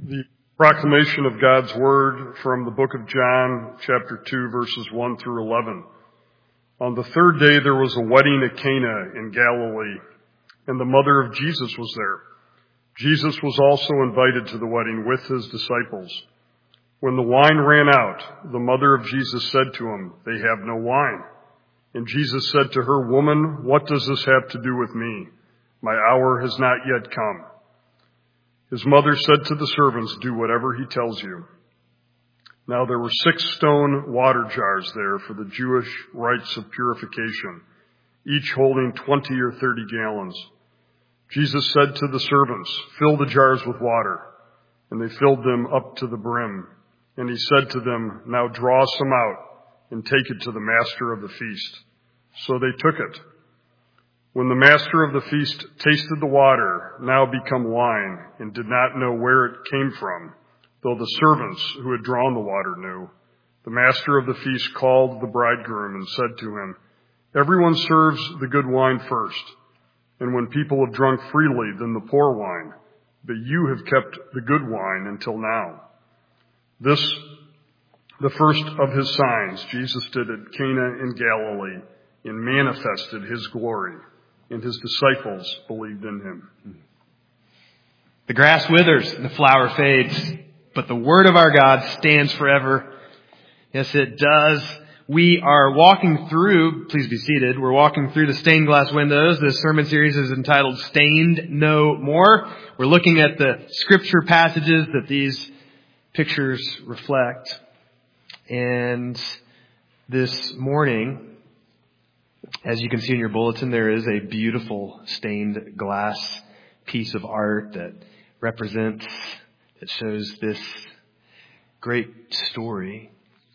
The proclamation of God's Word from the book of John, chapter 2, verses 1 through 11. On the third day there was a wedding at Cana in Galilee, and the mother of Jesus was there. Jesus was also invited to the wedding with his disciples. When the wine ran out, the mother of Jesus said to him, "They have no wine." And Jesus said to her, "Woman, what does this have to do with me? My hour has not yet come." His mother said to the servants, "Do whatever he tells you." Now there were 6 stone water jars there for the Jewish rites of purification, each holding 20 or 30 gallons. Jesus said to the servants, "Fill the jars with water." And they filled them up to the brim. And he said to them, "Now draw some out and take it to the master of the feast." So they took it. When the master of the feast tasted the water, now become wine, and did not know where it came from, though the servants who had drawn the water knew, the master of the feast called the bridegroom and said to him, "Everyone serves the good wine first, and when people have drunk freely, then the poor wine. But you have kept the good wine until now." This, the first of his signs, Jesus did at Cana in Galilee, and manifested his glory, and his disciples believed in him. The grass withers and the flower fades, but the word of our God stands forever. Yes, it does. We are walking through, please be seated, we're walking through the stained glass windows. This sermon series is entitled Stained No More. We're looking at the scripture passages that these pictures reflect. And this morning, as you can see in your bulletin, there is a beautiful stained glass piece of art that shows this great story.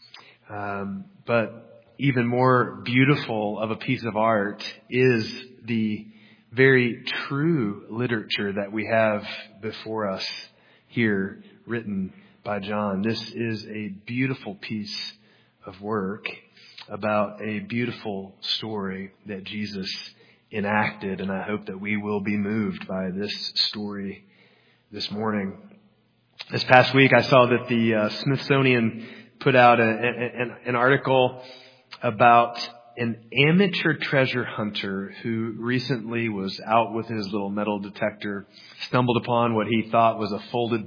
But even more beautiful of a piece of art is the very true literature that we have before us here, written by John. This is a beautiful piece of work about a beautiful story that Jesus enacted, and I hope that we will be moved by this story this morning. This past week I saw that the Smithsonian put out an article about an amateur treasure hunter who recently was out with his little metal detector, stumbled upon what he thought was a folded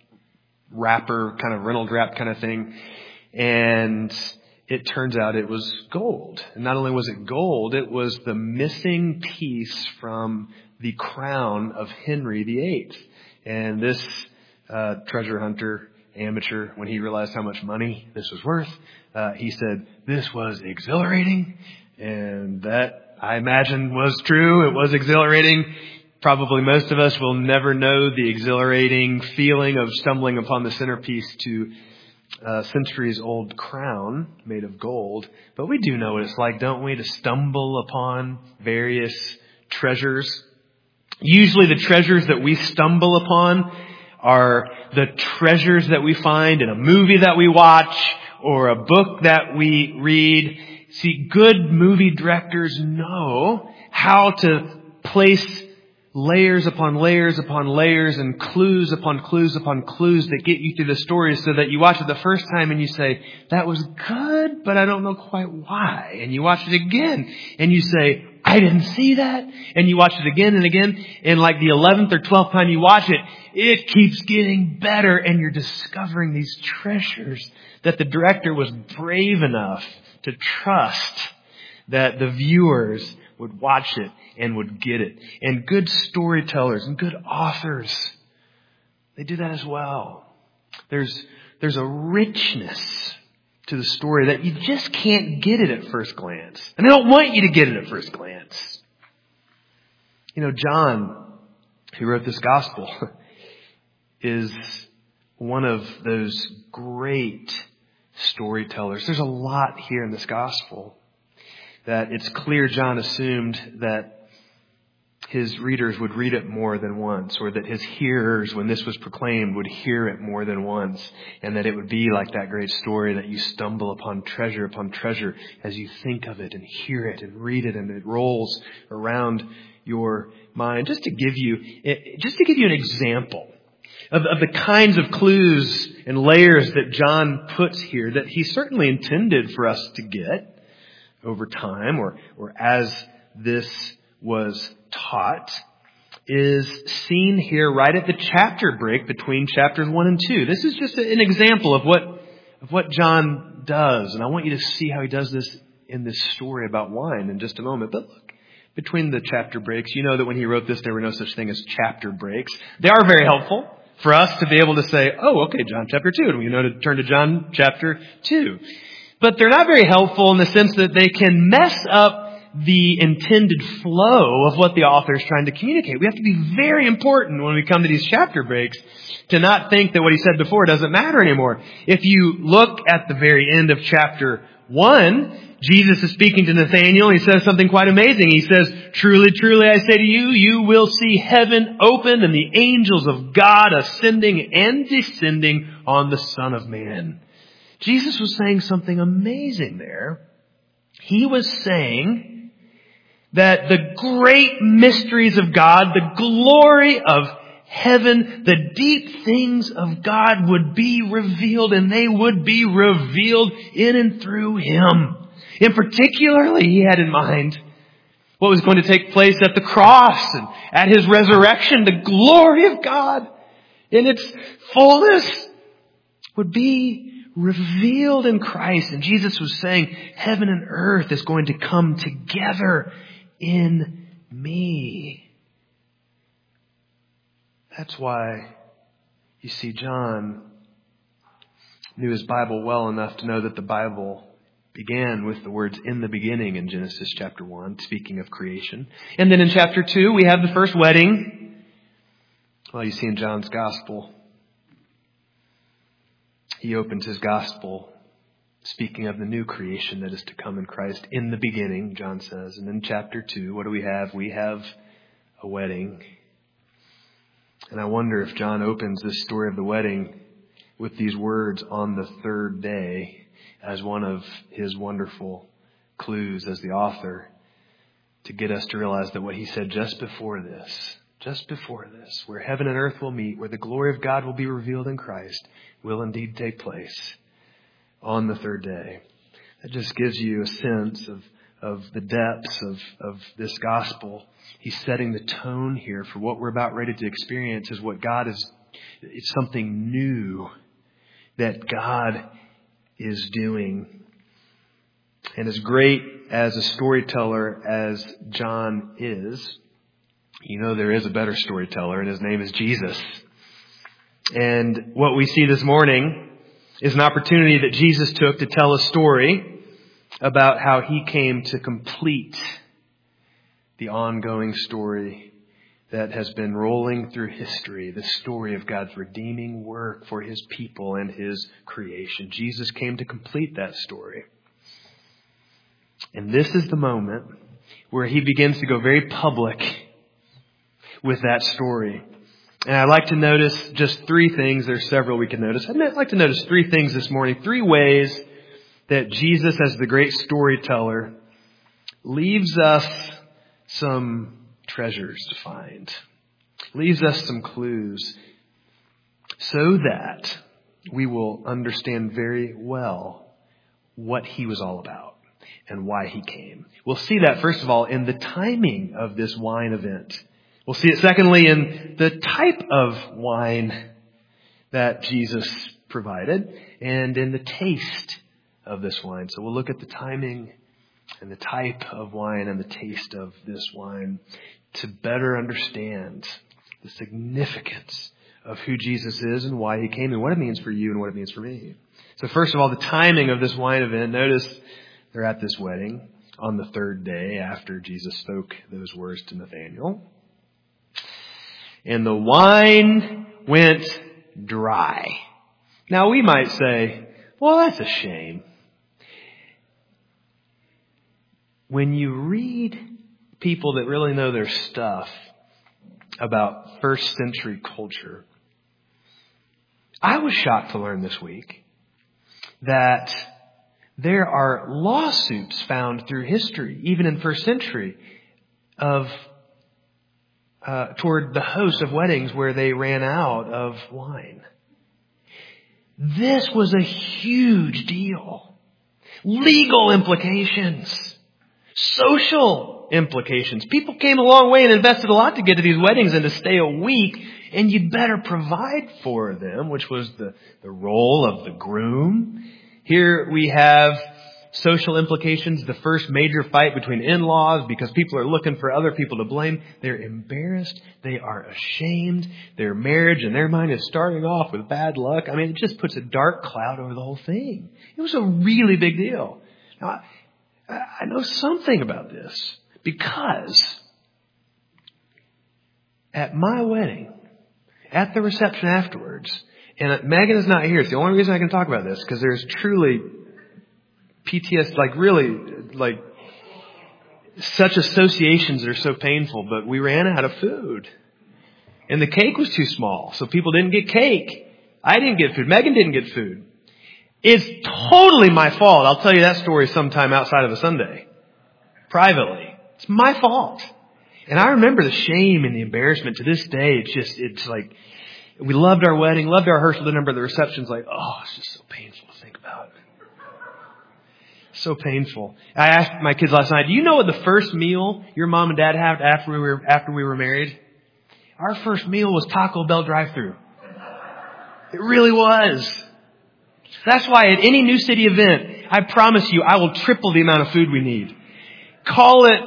wrapper, kind of Reynolds wrap kind of thing, and it turns out it was gold. And not only was it gold, it was the missing piece from the crown of Henry VIII. And this treasure hunter, amateur, when he realized how much money this was worth, he said, "This was exhilarating." And that, I imagine, was true. It was exhilarating. Probably most of us will never know the exhilarating feeling of stumbling upon the centerpiece to a centuries-old crown made of gold. But we do know what it's like, don't we, to stumble upon various treasures. Usually the treasures that we stumble upon are the treasures that we find in a movie that we watch or a book that we read. See, good movie directors know how to place layers upon layers upon layers and clues upon clues upon clues that get you through the story, so that you watch it the first time and you say, "That was good, but I don't know quite why." And you watch it again and you say, "I didn't see that." And you watch it again and again. And like the 11th or 12th time you watch it, it keeps getting better, and you're discovering these treasures that the director was brave enough to trust that the viewers would watch it and would get it. And good storytellers and good authors, they do that as well. There's a richness to the story that you just can't get it at first glance. And they don't want you to get it at first glance. You know, John, who wrote this gospel, is one of those great storytellers. There's a lot here in this gospel that it's clear John assumed that his readers would read it more than once, or that his hearers, when this was proclaimed, would hear it more than once, and that it would be like that great story that you stumble upon treasure as you think of it and hear it and read it, and it rolls around your mind. Just to give you an example of the kinds of clues and layers that John puts here that he certainly intended for us to get over time or as this was taught is seen here right at the chapter break between chapters 1 and 2. This is just an example of what John does. And I want you to see how he does this in this story about wine in just a moment. But look, between the chapter breaks, you know that when he wrote this, there were no such thing as chapter breaks. They are very helpful for us to be able to say, oh, okay, John chapter 2. And we know to turn to John chapter 2. But they're not very helpful in the sense that they can mess up the intended flow of what the author is trying to communicate. We have to be very important when we come to these chapter breaks to not think that what he said before doesn't matter anymore. If you look at the very end of chapter 1, Jesus is speaking to Nathanael. He says something quite amazing. He says, truly, truly, I say to you, you will see heaven opened and the angels of God ascending and descending on the Son of Man. Jesus was saying something amazing there. He was saying that the great mysteries of God, the glory of heaven, the deep things of God would be revealed, and they would be revealed in and through Him. And particularly, He had in mind what was going to take place at the cross and at His resurrection. The glory of God in its fullness would be revealed in Christ. And Jesus was saying, heaven and earth is going to come together in me. That's why, you see, John knew his Bible well enough to know that the Bible began with the words in the beginning in Genesis chapter 1, speaking of creation. And then in chapter 2, we have the first wedding. Well, you see in John's gospel, he opens his gospel speaking of the new creation that is to come in Christ in the beginning, John says. And in chapter 2, what do we have? We have a wedding. And I wonder if John opens this story of the wedding with these words, on the third day, as one of his wonderful clues as the author to get us to realize that what he said just before this, where heaven and earth will meet, where the glory of God will be revealed in Christ, will indeed take place on the third day. That just gives you a sense of the depths of this gospel. He's setting the tone here for what we're about ready to experience is what God is. It's something new that God is doing. And as great as a storyteller as John is, you know there is a better storyteller, and his name is Jesus. And what we see this morning is an opportunity that Jesus took to tell a story about how He came to complete the ongoing story that has been rolling through history, the story of God's redeeming work for His people and His creation. Jesus came to complete that story. And this is the moment where He begins to go very public with that story. And I'd like to notice just three things. There's several we can notice. I'd like to notice three things this morning. Three ways that Jesus, as the great storyteller, leaves us some treasures to find. Leaves us some clues so that we will understand very well what He was all about and why He came. We'll see that, first of all, in the timing of this wine event. We'll see it, secondly, in the type of wine that Jesus provided and in the taste of this wine. So we'll look at the timing and the type of wine and the taste of this wine to better understand the significance of who Jesus is and why He came and what it means for you and what it means for me. So first of all, the timing of this wine event. Notice they're at this wedding on the third day after Jesus spoke those words to Nathanael. And the wine went dry. Now we might say, well, that's a shame. When you read people that really know their stuff about first century culture, I was shocked to learn this week that there are lawsuits found through history, even in first century, of toward the host of weddings where they ran out of wine. This was a huge deal. Legal implications. Social implications. People came a long way and invested a lot to get to these weddings and to stay a week, and you'd better provide for them, which was the role of the groom. Here we have social implications, the first major fight between in-laws because people are looking for other people to blame. They're embarrassed. They are ashamed. Their marriage in their mind is starting off with bad luck. I mean, it just puts a dark cloud over the whole thing. It was a really big deal. Now, I know something about this because at my wedding, at the reception afterwards, and Megan is not here. It's the only reason I can talk about this because there's truly PTSD, such associations that are so painful, but we ran out of food. And the cake was too small, so people didn't get cake. I didn't get food. Megan didn't get food. It's totally my fault. I'll tell you that story sometime outside of a Sunday. Privately. It's my fault. And I remember the shame and the embarrassment to this day. It's like, we loved our wedding, loved our rehearsal dinner, but the reception's like, oh, it's just so painful to think about. So painful. I asked my kids last night, do you know what the first meal your mom and dad had after we were married? Our first meal was Taco Bell drive-thru. It really was. That's why at any New City event, I promise you, I will triple the amount of food we need. Call it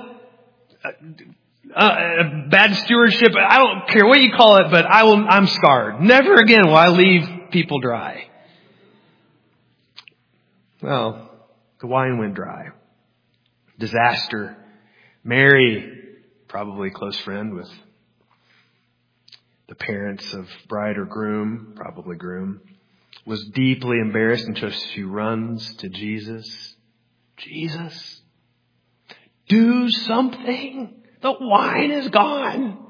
bad stewardship. I don't care what you call it, but I'm scarred. Never again will I leave people dry. Well, the wine went dry. Disaster. Mary, probably a close friend with the parents of bride or groom, probably groom, was deeply embarrassed, and so she runs to Jesus. Jesus, do something. The wine is gone.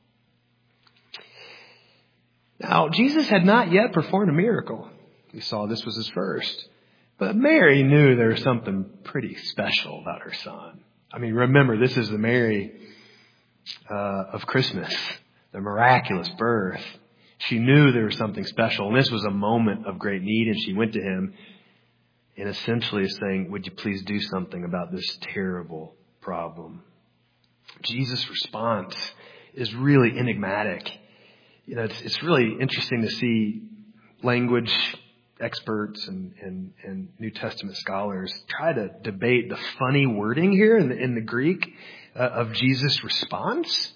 Now, Jesus had not yet performed a miracle. We saw this was his first. But Mary knew there was something pretty special about her son. I mean, remember, this is the Mary of Christmas, the miraculous birth. She knew there was something special, and this was a moment of great need, and she went to him and essentially is saying, would you please do something about this terrible problem? Jesus' response is really enigmatic. You know, it's really interesting to see language experts and New Testament scholars try to debate the funny wording here in the Greek of Jesus' response,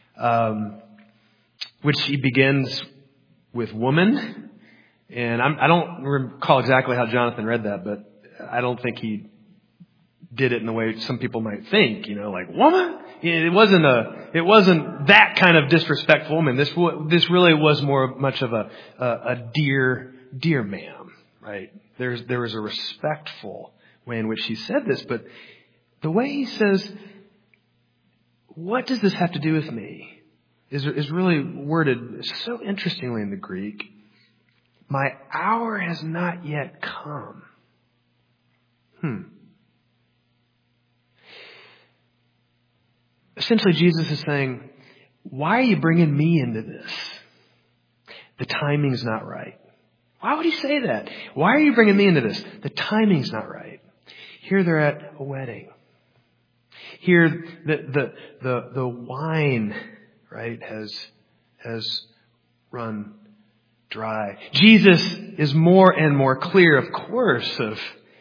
which he begins with woman. And I don't recall exactly how Jonathan read that, but I don't think he did it in the way some people might think, like woman. It wasn't that kind of disrespectful woman. This really was much of a dear ma'am, right? There was a respectful way in which he said this, but the way he says, what does this have to do with me, is really worded so interestingly in the Greek. My hour has not yet come. Essentially, Jesus is saying, why are you bringing me into this? The timing's not right. Why would he say that? Why are you bringing me into this? The timing's not right. Here they're at a wedding. Here the wine, right, has run dry. Jesus is more and more clear, of course, of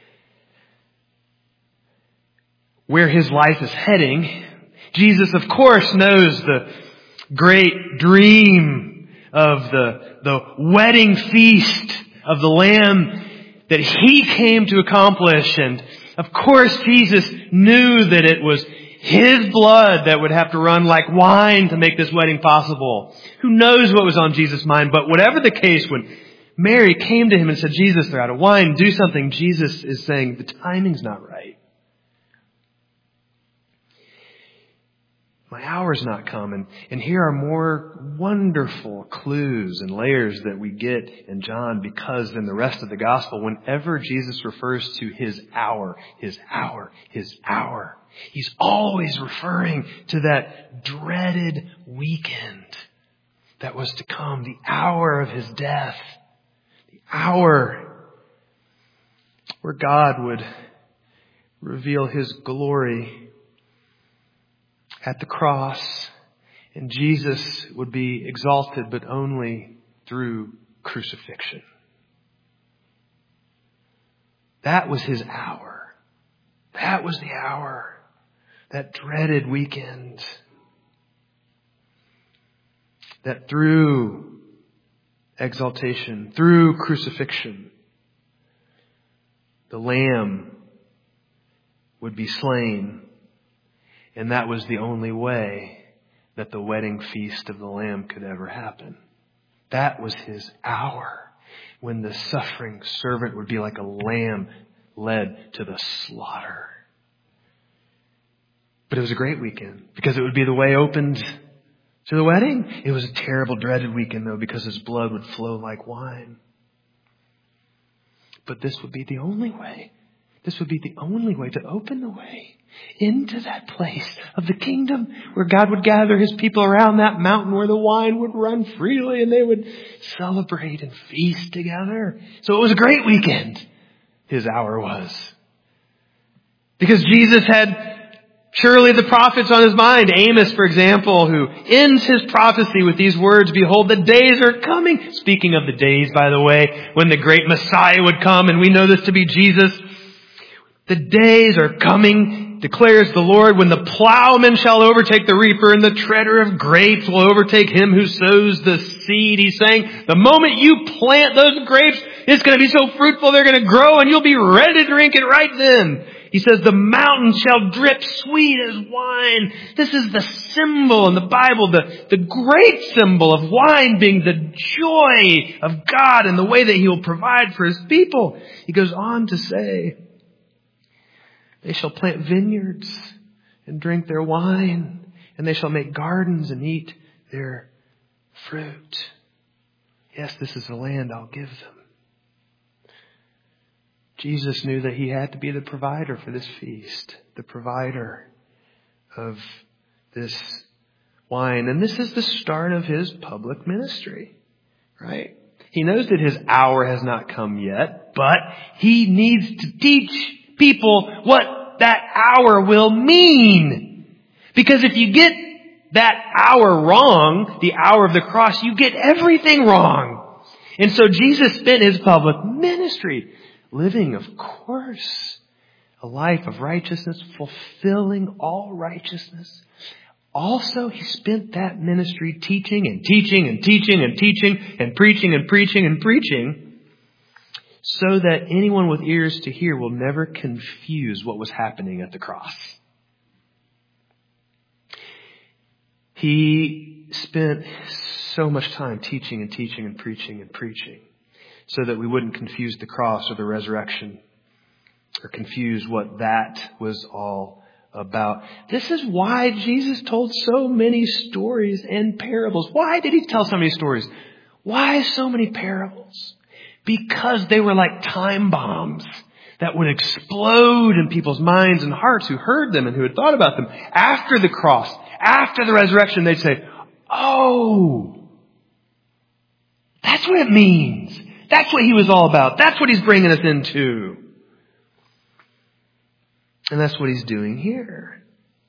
where his life is heading. Jesus, of course, knows the great dream of the wedding feast of the Lamb that he came to accomplish. And of course, Jesus knew that it was his blood that would have to run like wine to make this wedding possible. Who knows what was on Jesus' mind? But whatever the case, when Mary came to him and said, Jesus, they're out of wine, do something, Jesus is saying, the timing's not right. My hour's not come. And here are more wonderful clues and layers that we get in John, because in the rest of the gospel, whenever Jesus refers to his hour, he's always referring to that dreaded weekend that was to come, the hour of his death, the hour where God would reveal his glory at the cross, and Jesus would be exalted, but only through crucifixion. That was his hour. That was the hour. That dreaded weekend. That through exaltation, through crucifixion, the Lamb would be slain. And that was the only way that the wedding feast of the Lamb could ever happen. That was his hour, when the suffering servant would be like a lamb led to the slaughter. But it was a great weekend because it would be the way opened to the wedding. It was a terrible, dreaded weekend, though, because his blood would flow like wine. But this would be the only way. This would be the only way to open the way into that place of the kingdom where God would gather his people around that mountain where the wine would run freely and they would celebrate and feast together. So it was a great weekend, his hour was. Because Jesus had surely the prophets on his mind. Amos, for example, who ends his prophecy with these words, "Behold, the days are coming." Speaking of the days, by the way, when the great Messiah would come, and we know this to be Jesus. "The days are coming, declares the Lord, when the plowman shall overtake the reaper and the treader of grapes will overtake him who sows the seed." He's saying the moment you plant those grapes, it's going to be so fruitful, they're going to grow and you'll be ready to drink it right then. He says the mountains shall drip sweet as wine. This is the symbol in the Bible, the great symbol of wine being the joy of God and the way that he will provide for his people. He goes on to say, "They shall plant vineyards and drink their wine, and they shall make gardens and eat their fruit." Yes, this is the land I'll give them. Jesus knew that he had to be the provider for this feast, the provider of this wine. And this is the start of his public ministry, right? He knows that his hour has not come yet, but he needs to teach people what that hour will mean. Because if you get that hour wrong, the hour of the cross, you get everything wrong. And so Jesus spent his public ministry living, of course, a life of righteousness, fulfilling all righteousness. Also, he spent that ministry teaching and teaching and teaching and teaching and preaching and preaching and preaching, so that anyone with ears to hear will never confuse what was happening at the cross. He spent so much time teaching and teaching and preaching and preaching, so that we wouldn't confuse the cross or the resurrection or confuse what that was all about. This is why Jesus told so many stories and parables. Why did he tell so many stories? Why so many parables? Because they were like time bombs that would explode in people's minds and hearts who heard them and who had thought about them. After the cross, after the resurrection, they'd say, "Oh, that's what it means. That's what he was all about. That's what he's bringing us into." And that's what he's doing here.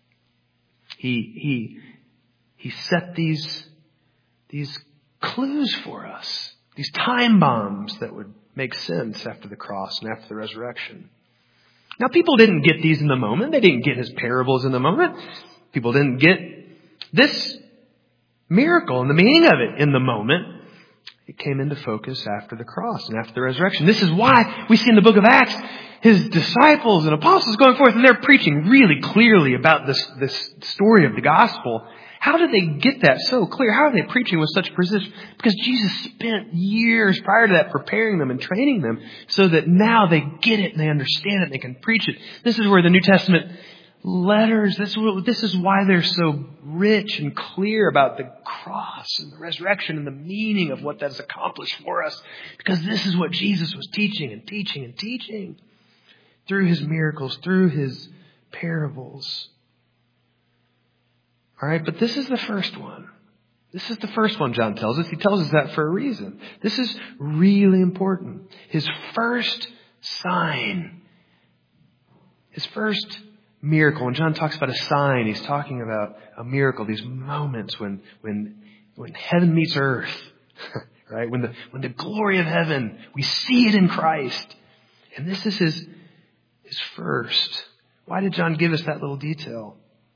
He set these clues for us, these time bombs that would make sense after the cross and after the resurrection. Now, people didn't get these in the moment. They didn't get his parables in the moment. People didn't get this miracle and the meaning of it in the moment. It came into focus after the cross and after the resurrection. This is why we see in the book of Acts his disciples and apostles going forth, and they're preaching really clearly about this story of the gospel. How did they get that so clear? How are they preaching with such precision? Because Jesus spent years prior to that preparing them and training them so that now they get it and they understand it and they can preach it. This is where the New Testament letters, this is why they're so rich and clear about the cross and the resurrection and the meaning of what that has accomplished for us. Because this is what Jesus was teaching and teaching and teaching through his miracles, through his parables. All right, but this is the first one. This is the first one John tells us. He tells us that for a reason. This is really important. His first sign. His first miracle. When John talks about a sign, he's talking about a miracle. These moments when heaven meets earth. Right? When the glory of heaven, we see it in Christ. And this is his first. Why did John give us that little detail?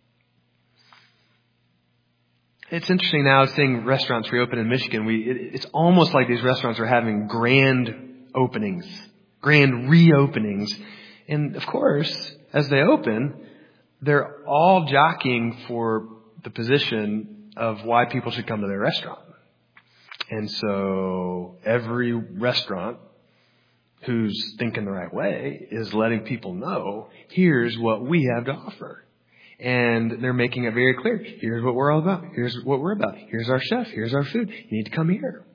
It's interesting now seeing restaurants reopen in Michigan. It's almost like these restaurants are having grand openings, grand reopenings. And of course, as they open, they're all jockeying for the position of why people should come to their restaurant. And so every restaurant who's thinking the right way is letting people know, here's what we have to offer. And they're making it very clear. Here's what we're all about. Here's what we're about. Here's our chef. Here's our food. You need to come here.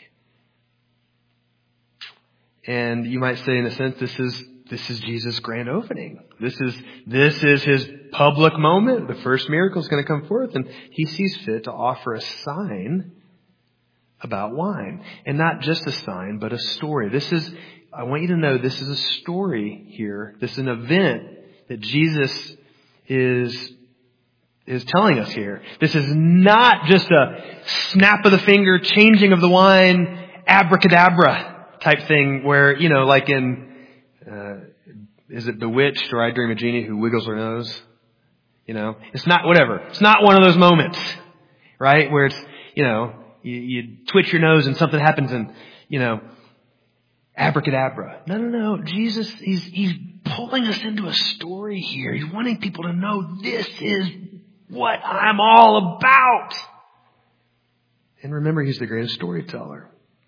And you might say, in a sense, this is Jesus' grand opening. This is his public moment. The first miracle is going to come forth, and he sees fit to offer a sign about wine. And not just a sign, but a story. I want you to know this is a story here. This is an event that Jesus is telling us here. This is not just a snap of the finger, changing of the wine, abracadabra type thing where, like in, is it Bewitched or I Dream of Jeannie who wiggles her nose? It's not whatever. It's not one of those moments, right? Where it's, you twitch your nose and something happens and, abracadabra. No. Jesus, he's pulling us into a story here. He's wanting people to know this is what I'm all about. And remember, he's the greatest storyteller.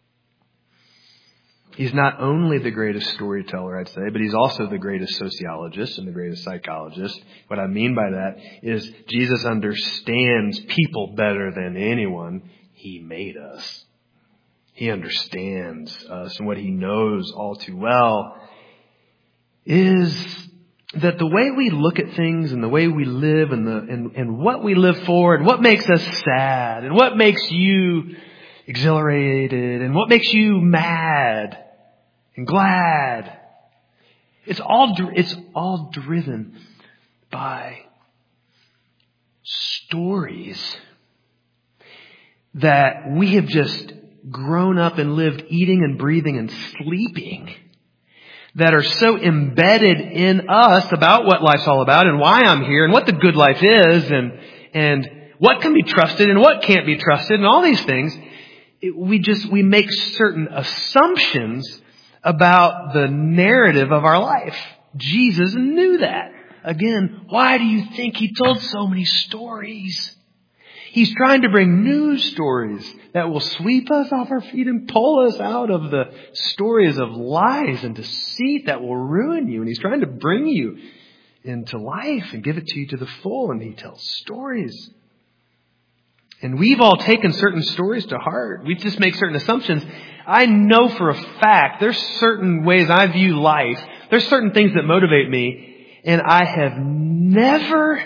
He's not only the greatest storyteller, I'd say, but he's also the greatest sociologist and the greatest psychologist. What I mean by that is Jesus understands people better than anyone. He made us. He understands us, and what he knows all too well is that the way we look at things and the way we live and what we live for and what makes us sad and what makes you exhilarated and what makes you mad and glad, it's all driven by stories that we have just grown up and lived eating and breathing and sleeping that are so embedded in us about what life's all about and why I'm here and what the good life is and what can be trusted and what can't be trusted and all these things. We make certain assumptions about the narrative of our life. Jesus knew that. Again, why do you think he told so many stories? He's trying to bring new stories that will sweep us off our feet and pull us out of the stories of lies and deceit that will ruin you. And he's trying to bring you into life and give it to you to the full. And he tells stories. And we've all taken certain stories to heart. We just make certain assumptions. I know for a fact there's certain ways I view life. There's certain things that motivate me. And I have never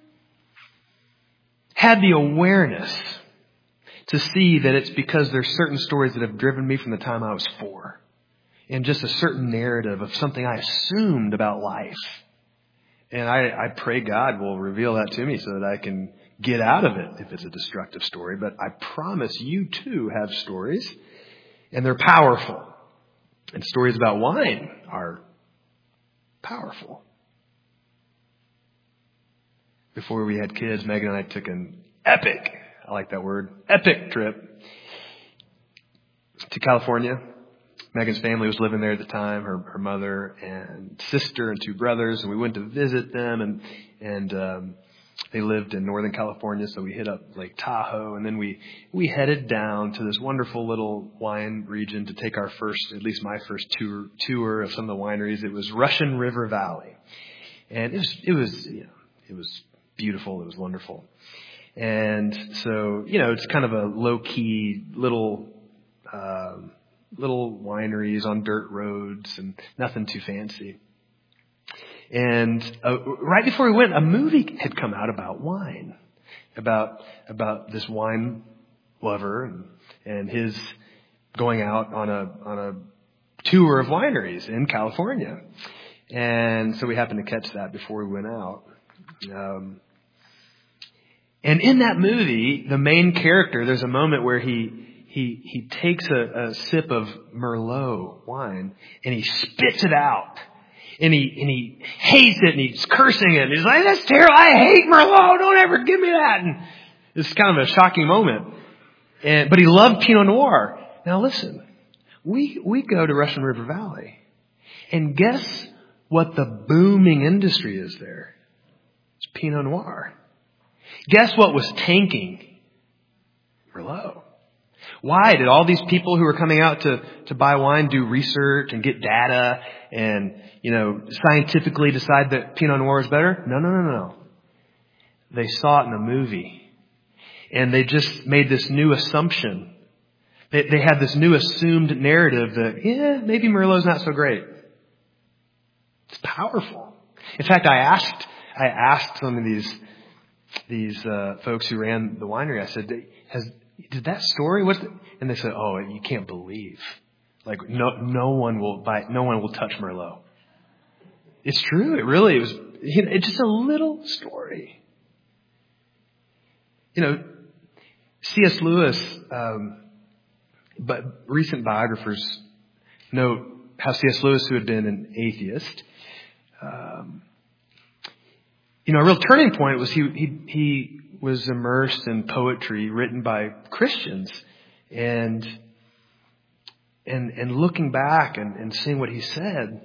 had the awareness to see that it's because there's certain stories that have driven me from the time I was 4. And just a certain narrative of something I assumed about life. And I pray God will reveal that to me so that I can get out of it if it's a destructive story. But I promise you too have stories. And they're powerful. And stories about wine are powerful. Before we had kids, Megan and I took an epic trip to California. Megan's family was living there at the time, her mother and sister and 2 brothers, and we went to visit them and they lived in Northern California, so we hit up Lake Tahoe, and then we headed down to this wonderful little wine region to take our first, at least my first tour of some of the wineries. It was Russian River Valley. And it was beautiful. It was wonderful. And so, it's kind of a low-key little wineries on dirt roads and nothing too fancy. And right before we went, a movie had come out about wine. about this wine lover and his going out on a tour of wineries in California. And so we happened to catch that before we went out. And in that movie, the main character, there's a moment where he takes a sip of Merlot wine and he spits it out. And he hates it and he's cursing it. And he's like, that's terrible. I hate Merlot. Don't ever give me that. And it's kind of a shocking moment. But he loved Pinot Noir. Now listen, we go to Russian River Valley and guess what the booming industry is there? It's Pinot Noir. Guess what was tanking? Merlot. Why did all these people who were coming out to buy wine do research and get data and, scientifically decide that Pinot Noir is better? No. They saw it in a movie and they just made this new assumption. They had this new assumed narrative that, maybe Merlot's not so great. It's powerful. In fact, I asked some of these folks who ran the winery, I said, did that story, and they said, oh, you can't believe. Like, no one will touch Merlot. It's true. It really was, it's just a little story. C.S. Lewis, but recent biographers note how C.S. Lewis, who had been an atheist, a real turning point was he was immersed in poetry written by Christians, and looking back and seeing what he said,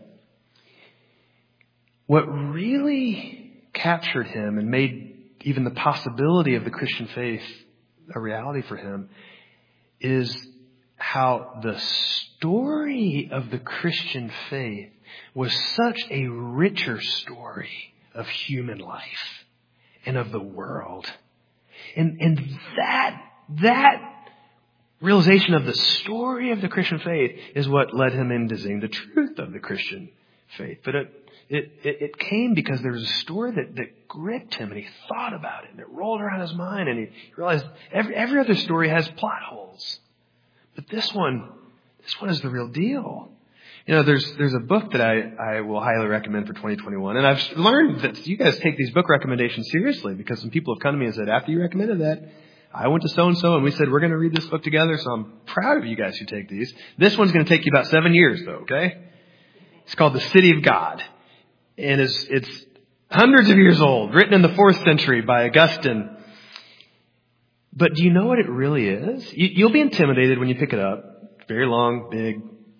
what really captured him and made even the possibility of the Christian faith a reality for him is how the story of the Christian faith was such a richer story of human life and of the world. And that realization of the story of the Christian faith is what led him into seeing the truth of the Christian faith. But it came because there was a story that gripped him, and he thought about it, and it rolled around his mind, and he realized every other story has plot holes. But this one is the real deal. There's a book that I will highly recommend for 2021. And I've learned that you guys take these book recommendations seriously, because some people have come to me and said, after you recommended that, I went to so-and-so and we said, we're going to read this book together. So I'm proud of you guys who take these. This one's going to take you about 7 years though, okay? It's called The City of God. And it's hundreds of years old, written in the 4th century by Augustine. But do you know what it really is? You'll be intimidated when you pick it up. It's very long, big.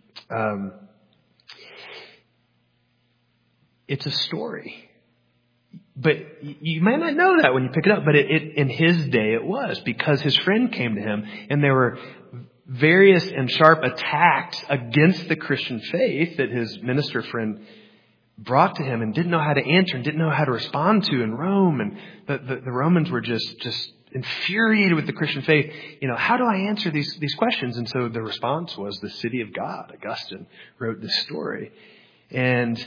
It's a story. But you might not know that when you pick it up, but in his day it was, because his friend came to him and there were various and sharp attacks against the Christian faith that his minister friend brought to him and didn't know how to answer and didn't know how to respond to in Rome. And the Romans were just infuriated with the Christian faith. How do I answer these questions? And so the response was the City of God. Augustine wrote this story. And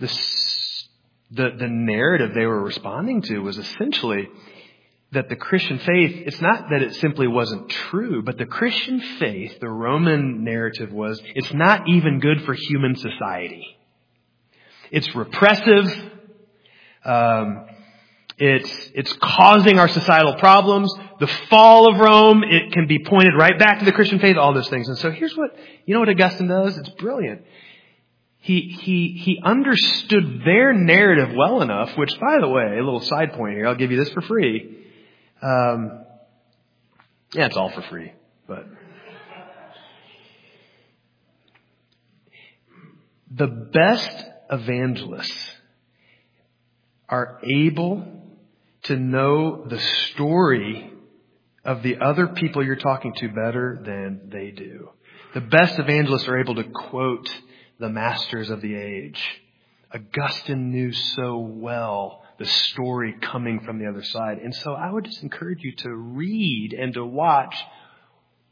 the narrative they were responding to was essentially that the Christian faith, it's not that it simply wasn't true, but the Christian faith, the Roman narrative was, it's not even good for human society. It's repressive. It's causing our societal problems. The fall of Rome, it can be pointed right back to the Christian faith, all those things. And so here's what Augustine does? It's brilliant. He understood their narrative well enough, which, by the way, a little side point here, I'll give you this for free. It's all for free, but the best evangelists are able to know the story of the other people you're talking to better than they do. The best evangelists are able to quote the masters of the age. Augustine knew so well the story coming from the other side. And so I would just encourage you to read and to watch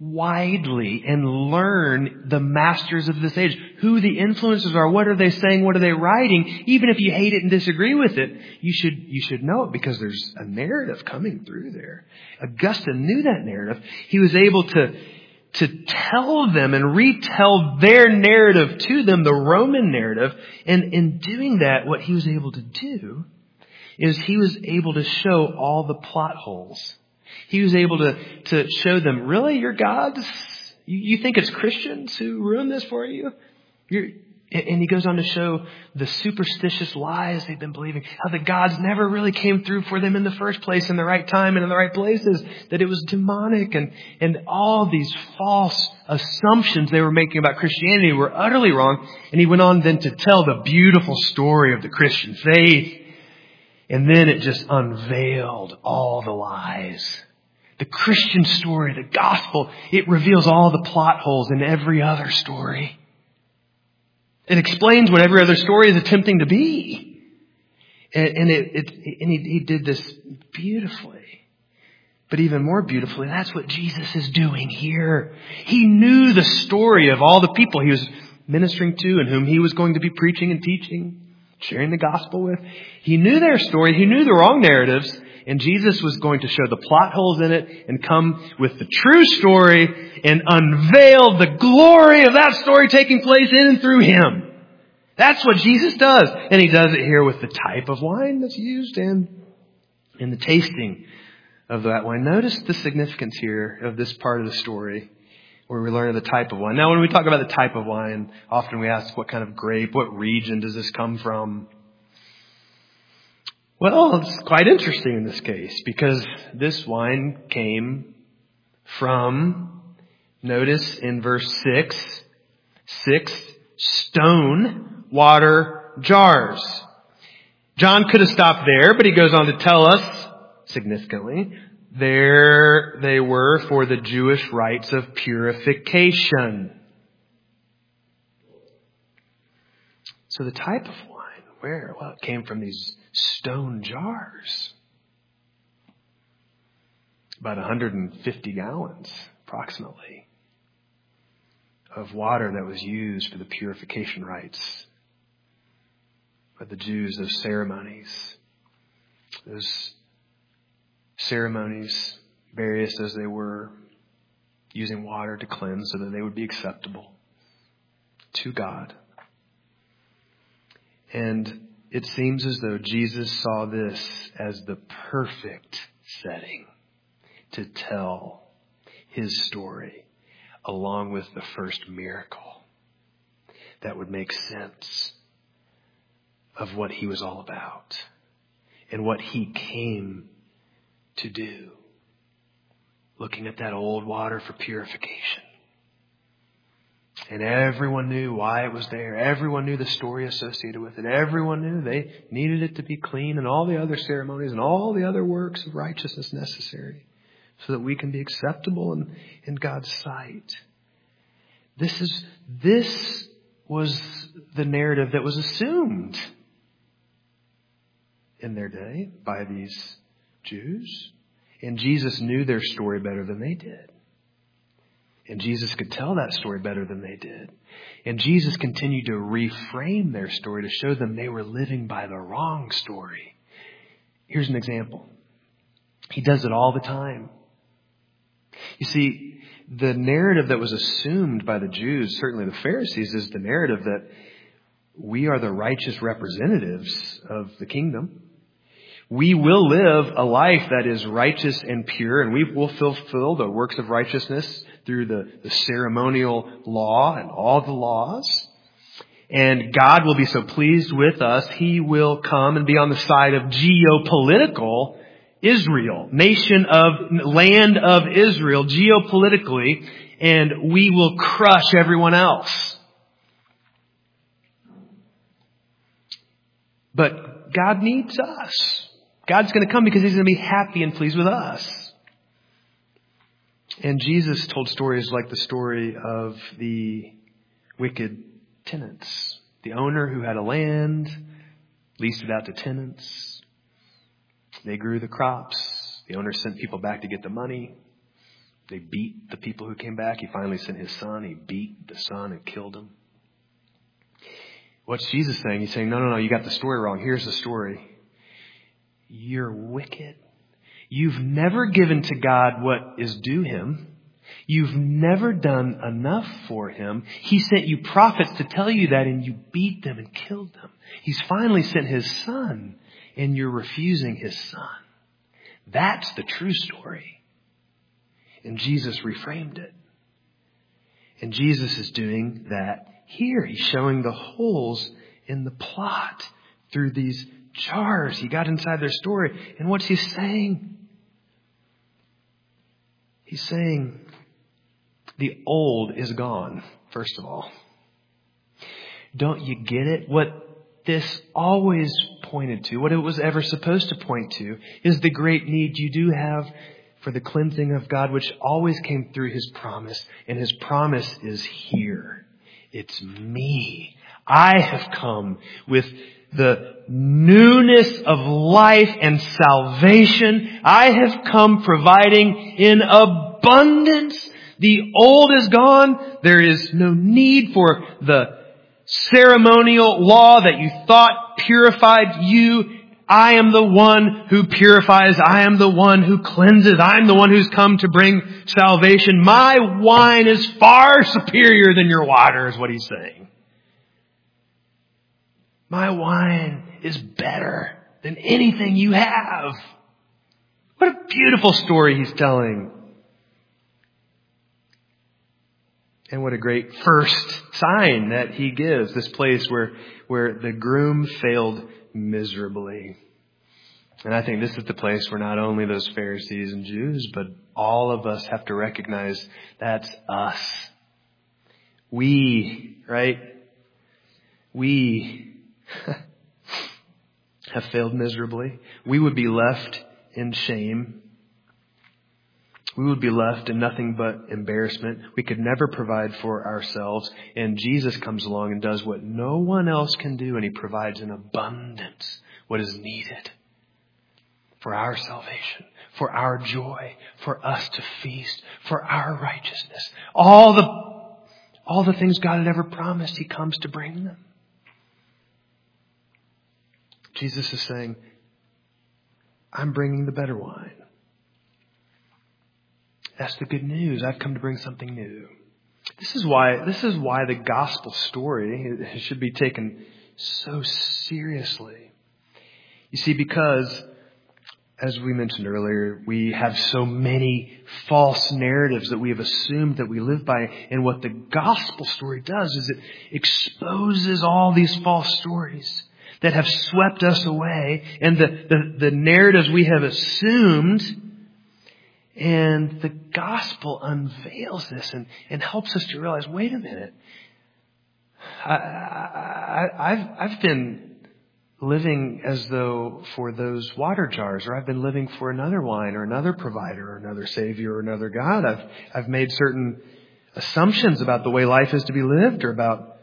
widely and learn the masters of this age, who the influencers are, what are they saying, what are they writing. Even if you hate it and disagree with it, you should know it because there's a narrative coming through there. Augustine knew that narrative. He was able to tell them and retell their narrative to them, the Roman narrative. And in doing that, what he was able to do is he was able to show all the plot holes. He was able to show them, really, your gods? You think it's Christians who ruined this for you? And he goes on to show the superstitious lies they've been believing, how the gods never really came through for them in the first place in the right time and in the right places, that it was demonic, and all these false assumptions they were making about Christianity were utterly wrong. And he went on then to tell the beautiful story of the Christian faith. And then it just unveiled all the lies. The Christian story, the gospel, it reveals all the plot holes in every other story. It explains what every other story is attempting to be. And he did this beautifully. But even more beautifully, that's what Jesus is doing here. He knew the story of all the people he was ministering to and whom he was going to be preaching and teaching, sharing the gospel with. He knew their story. He knew the wrong narratives. And Jesus was going to show the plot holes in it and come with the true story and unveil the glory of that story taking place in and through him. That's what Jesus does. And he does it here with the type of wine that's used and in the tasting of that wine. Notice the significance here of this part of the story where we learn the type of wine. Now, when we talk about the type of wine, often we ask what kind of grape, what region does this come from? Well, it's quite interesting in this case because this wine came from, notice in verse 6 stone water jars. John could have stopped there, but he goes on to tell us, significantly, there they were for the Jewish rites of purification. So the type of wine, where? Well, it came from these stone jars. About 150 gallons, approximately, of water that was used for the purification rites of the Jews, those ceremonies. Those ceremonies, various as they were, using water to cleanse so that they would be acceptable to God. And it seems as though Jesus saw this as the perfect setting to tell his story along with the first miracle that would make sense of what he was all about and what he came to do. Looking at that old water for purification. And everyone knew why it was there. Everyone knew the story associated with it. Everyone knew they needed it to be clean and all the other ceremonies and all the other works of righteousness necessary so that we can be acceptable in God's sight. This was the narrative that was assumed in their day by these Jews. And Jesus knew their story better than they did. And Jesus could tell that story better than they did. And Jesus continued to reframe their story to show them they were living by the wrong story. Here's an example. He does it all the time. You see, the narrative that was assumed by the Jews, certainly the Pharisees, is the narrative that we are the righteous representatives of the kingdom. We will live a life that is righteous and pure, and we will fulfill the works of righteousness through the ceremonial law and all the laws. And God will be so pleased with us, He will come and be on the side of geopolitical Israel, land of Israel, geopolitically, and we will crush everyone else. But God needs us. God's going to come because He's going to be happy and pleased with us. And Jesus told stories like the story of the wicked tenants. The owner who had a land, leased it out to tenants. They grew the crops. The owner sent people back to get the money. They beat the people who came back. He finally sent his son. He beat the son and killed him. What's Jesus saying? He's saying, no, you got the story wrong. Here's the story. You're wicked. You've never given to God what is due him. You've never done enough for him. He sent you prophets to tell you that, and you beat them and killed them. He's finally sent his son, and you're refusing his son. That's the true story. And Jesus reframed it. And Jesus is doing that here. He's showing the holes in the plot through these jars. He got inside their story. And what's he saying? He's saying the old is gone, first of all. Don't you get it? What this always pointed to, what it was ever supposed to point to, is the great need you do have for the cleansing of God, which always came through his promise. And his promise is here. It's me. I have come with the newness of life and salvation. I have come providing in abundance. The old is gone. There is no need for the ceremonial law that you thought purified you. I am the one who purifies. I am the one who cleanses. I am the one who's come to bring salvation. My wine is far superior than your water, is what he's saying. My wine is better than anything you have. What a beautiful story he's telling. And what a great first sign that he gives, this place where the groom failed miserably. And I think this is the place where not only those Pharisees and Jews, but all of us have to recognize that's us. We, right? We have failed miserably. We would be left in shame. We would be left in nothing but embarrassment. We could never provide for ourselves. And Jesus comes along and does what no one else can do. And he provides in abundance what is needed for our salvation, for our joy, for us to feast, for our righteousness. All the things God had ever promised, he comes to bring them. Jesus is saying, I'm bringing the better wine. That's the good news. I've come to bring something new. This is why the gospel story should be taken so seriously. You see, because, as we mentioned earlier, we have so many false narratives that we have assumed that we live by. And what the gospel story does is it exposes all these false stories that have swept us away and the narratives we have assumed. And the gospel unveils this and helps us to realize, wait a minute. I've been living as though for those water jars, or I've been living for another wine or another provider or another savior or another God. I've made certain assumptions about the way life is to be lived, or about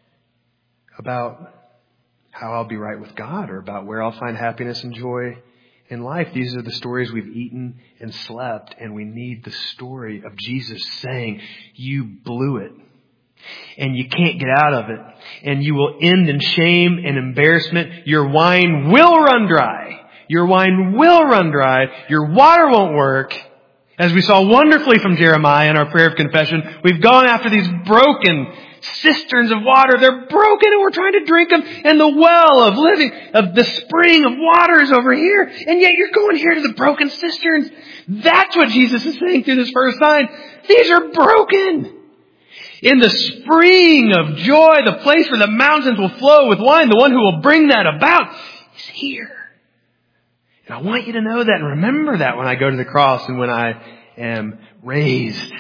how I'll be right with God, or about where I'll find happiness and joy in life. These are the stories we've eaten and slept, and we need the story of Jesus saying, you blew it, and you can't get out of it, and you will end in shame and embarrassment. Your wine will run dry. Your wine will run dry. Your water won't work. As we saw wonderfully from Jeremiah in our prayer of confession, we've gone after these broken cisterns of water. They're broken and we're trying to drink them. And the well of the spring of water is over here. And yet you're going here to the broken cisterns. That's what Jesus is saying through this first sign. These are broken. In the spring of joy, the place where the mountains will flow with wine, the one who will bring that about is here. And I want you to know that and remember that when I go to the cross and when I am raised.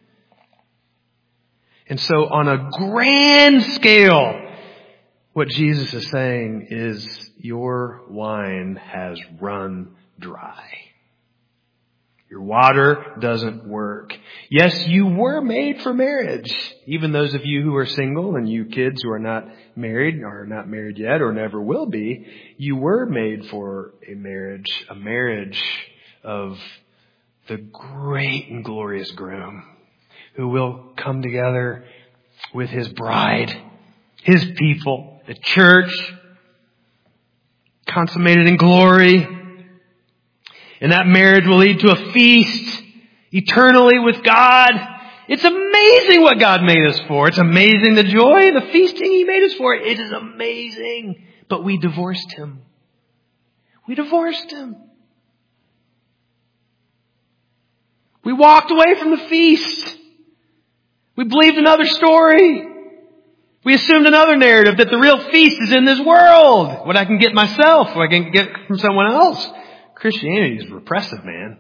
And so on a grand scale, what Jesus is saying is your wine has run dry. Your water doesn't work. Yes, you were made for marriage. Even those of you who are single and you kids who are not married or not married yet or never will be, you were made for a marriage of the great and glorious groom who will come together with his bride, his people, the church, consummated in glory. And that marriage will lead to a feast eternally with God. It's amazing what God made us for. It's amazing the joy, the feasting He made us for. It is amazing. But we divorced Him. We divorced Him. We walked away from the feast. We believed another story. We assumed another narrative that the real feast is in this world. What I can get myself, what I can get from someone else. Christianity is repressive, man.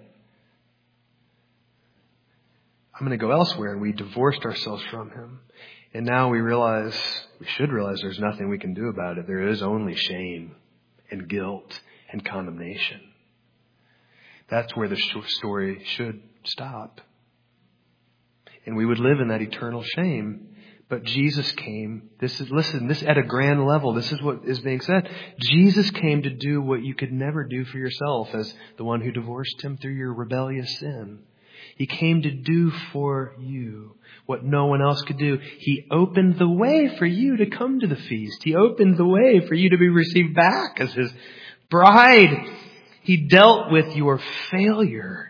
I'm going to go elsewhere. And we divorced ourselves from Him. And now we should realize there's nothing we can do about it. There is only shame and guilt and condemnation. That's where the story should stop. And we would live in that eternal shame. But Jesus came. This at a grand level, this is what is being said. Jesus came to do what you could never do for yourself as the one who divorced Him through your rebellious sin. He came to do for you what no one else could do. He opened the way for you to come to the feast. He opened the way for you to be received back as His bride. He dealt with your failure.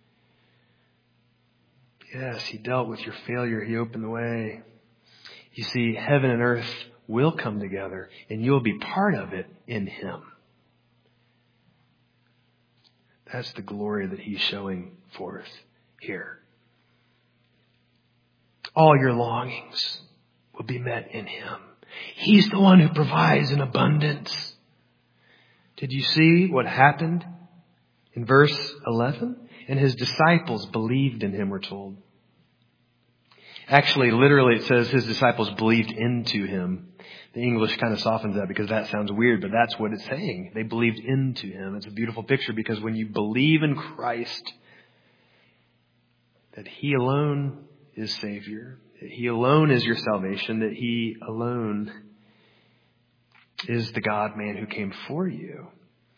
Yes, He dealt with your failure. He opened the way. You see, heaven and earth will come together, and you'll be part of it in Him. That's the glory that He's showing forth here. All your longings will be met in Him. He's the one who provides in abundance. Did you see what happened in verse 11? And His disciples believed in Him, we're told. Actually, literally, it says His disciples believed into Him. The English kind of softens that because that sounds weird, but that's what it's saying. They believed into Him. It's a beautiful picture because when you believe in Christ, that He alone is Savior, that He alone is your salvation, that He alone is the God-man who came for you,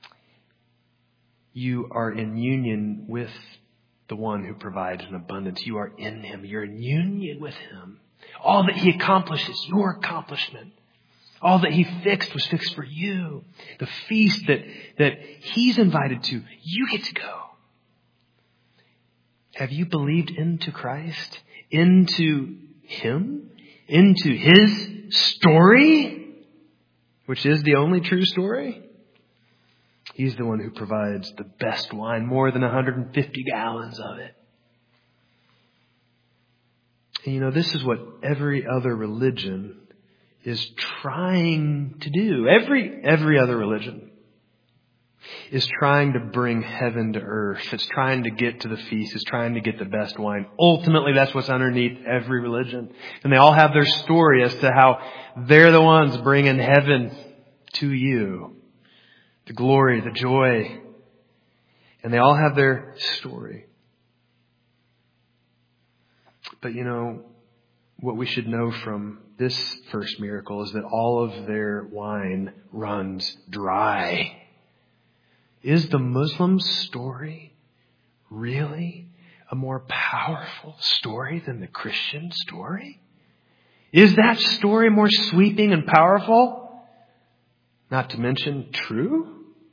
you are in union with the one who provides an abundance. You are in Him. You're in union with Him. All that He accomplished is your accomplishment. All that He fixed was fixed for you. The feast that He's invited to, you get to go. Have you believed into Christ? Into Him? Into His story? Which is the only true story? He's the one who provides the best wine, more than 150 gallons of it. And this is what every other religion is trying to do. Every other religion is trying to bring heaven to earth. It's trying to get to the feast. It's trying to get the best wine. Ultimately, that's what's underneath every religion. And they all have their story as to how they're the ones bringing heaven to you. The glory, the joy. And they all have their story. But what we should know from this first miracle is that all of their wine runs dry. Is the Muslim story really a more powerful story than the Christian story? Is that story more sweeping and powerful? Not to mention true?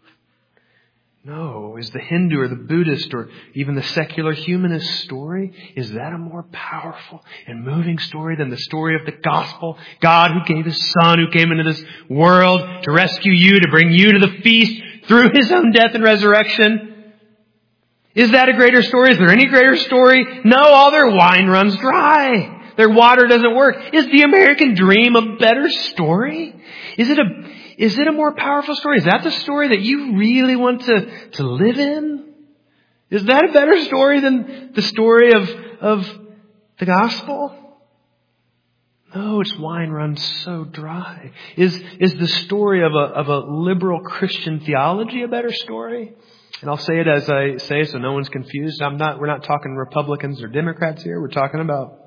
No. Is the Hindu or the Buddhist or even the secular humanist story, is that a more powerful and moving story than the story of the gospel? God who gave His Son, who came into this world to rescue you, to bring you to the feast through His own death and resurrection. Is that a greater story? Is there any greater story? No, all their wine runs dry. Their water doesn't work. Is the American dream a better story? Is it a more powerful story? Is that the story that you really want to live in? Is that a better story than the story of the gospel? No, its wine runs so dry. Is the story of a liberal Christian theology a better story? And I'll say it as I say so no one's confused. We're not talking Republicans or Democrats here. We're talking about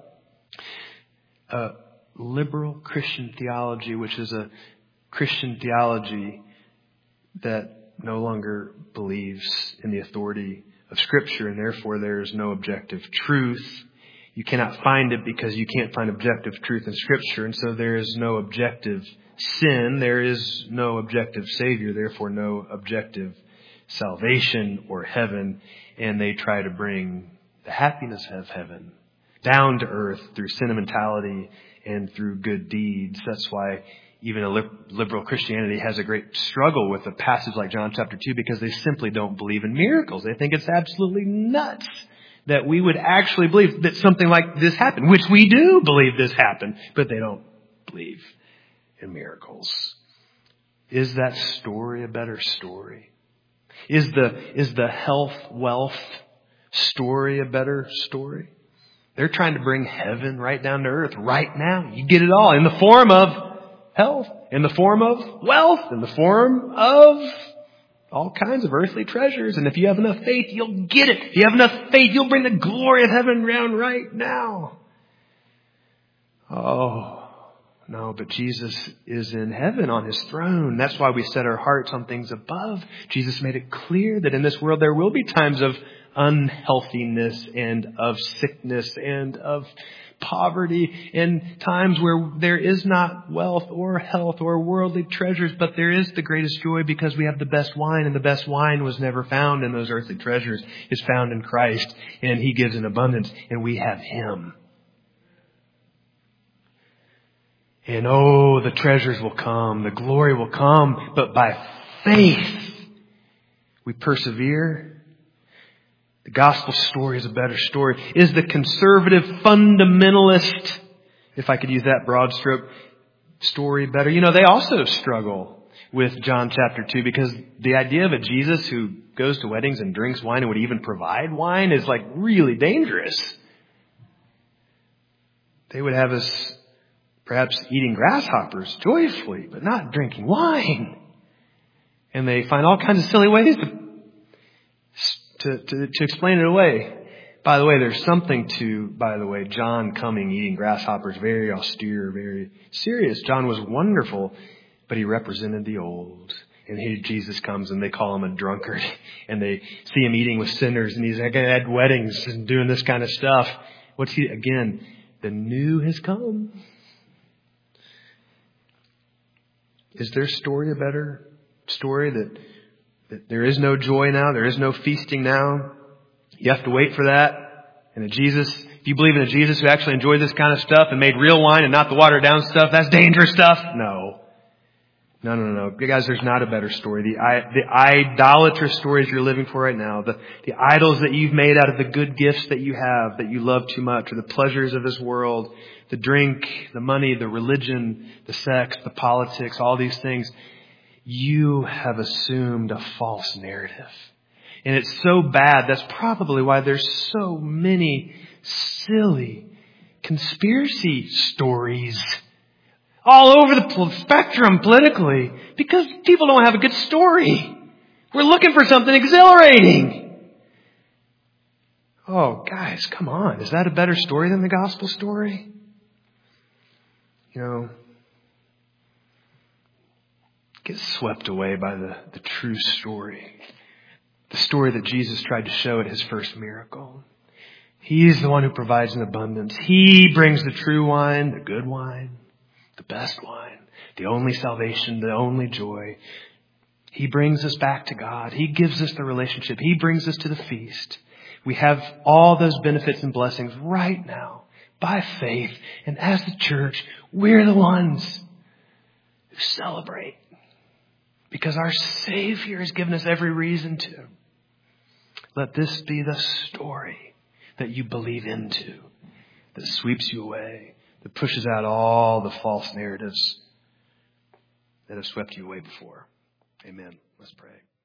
liberal Christian theology, which is a Christian theology that no longer believes in the authority of Scripture, and therefore there is no objective truth. You cannot find it because you can't find objective truth in Scripture, and so there is no objective sin. There is no objective Savior, therefore no objective salvation or heaven, and they try to bring the happiness of heaven down to earth through sentimentality and through good deeds. That's why even a liberal Christianity has a great struggle with a passage like John chapter 2, because they simply don't believe in miracles. They think it's absolutely nuts that we would actually believe that something like this happened, which we do believe this happened, but they don't believe in miracles. Is that story a better story? Is the health, wealth story a better story? They're trying to bring heaven right down to earth right now. You get it all in the form of health, in the form of wealth, in the form of all kinds of earthly treasures. And if you have enough faith, you'll get it. If you have enough faith, you'll bring the glory of heaven down right now. Oh, no, but Jesus is in heaven on His throne. That's why we set our hearts on things above. Jesus made it clear that in this world there will be times of unhealthiness and of sickness and of poverty, and times where there is not wealth or health or worldly treasures, but there is the greatest joy because we have the best wine, and the best wine was never found in those earthly treasures. It's found in Christ, and He gives in abundance, and we have Him. And oh, the treasures will come, the glory will come, but by faith we persevere. The gospel story is a better story. Is the conservative fundamentalist, if I could use that broad stroke, story better? You know, they also struggle with John chapter 2, because the idea of a Jesus who goes to weddings and drinks wine and would even provide wine is like really dangerous. They would have us perhaps eating grasshoppers joyfully, but not drinking wine. And they find all kinds of silly ways to explain it away. By the way, there's something to, John coming, eating grasshoppers, very austere, very serious. John was wonderful, but he represented the old. And here Jesus comes and they call him a drunkard. And they see him eating with sinners, and he's at weddings and doing this kind of stuff. Again, the new has come. Is their story a better story, that there is no joy now, there is no feasting now? You have to wait for that. And if you believe in a Jesus who actually enjoyed this kind of stuff and made real wine and not the watered down stuff, that's dangerous stuff. No. Guys, there's not a better story. The idolatrous stories you're living for right now, the idols that you've made out of the good gifts that you have, that you love too much, or the pleasures of this world, the drink, the money, the religion, the sex, the politics, all these things, you have assumed a false narrative. And it's so bad. That's probably why there's so many silly conspiracy stories all over the spectrum politically, because people don't have a good story. We're looking for something exhilarating. Oh, guys, come on. Is that a better story than the gospel story? You know, get swept away by the true story. The story that Jesus tried to show at His first miracle. He's the one who provides an abundance. He brings the true wine, the good wine, the best wine, the only salvation, the only joy. He brings us back to God. He gives us the relationship. He brings us to the feast. We have all those benefits and blessings right now by faith. And as the church, we're the ones who celebrate, because our Savior has given us every reason to. Let this be the story that you believe into, that sweeps you away, that pushes out all the false narratives that have swept you away before. Amen. Let's pray.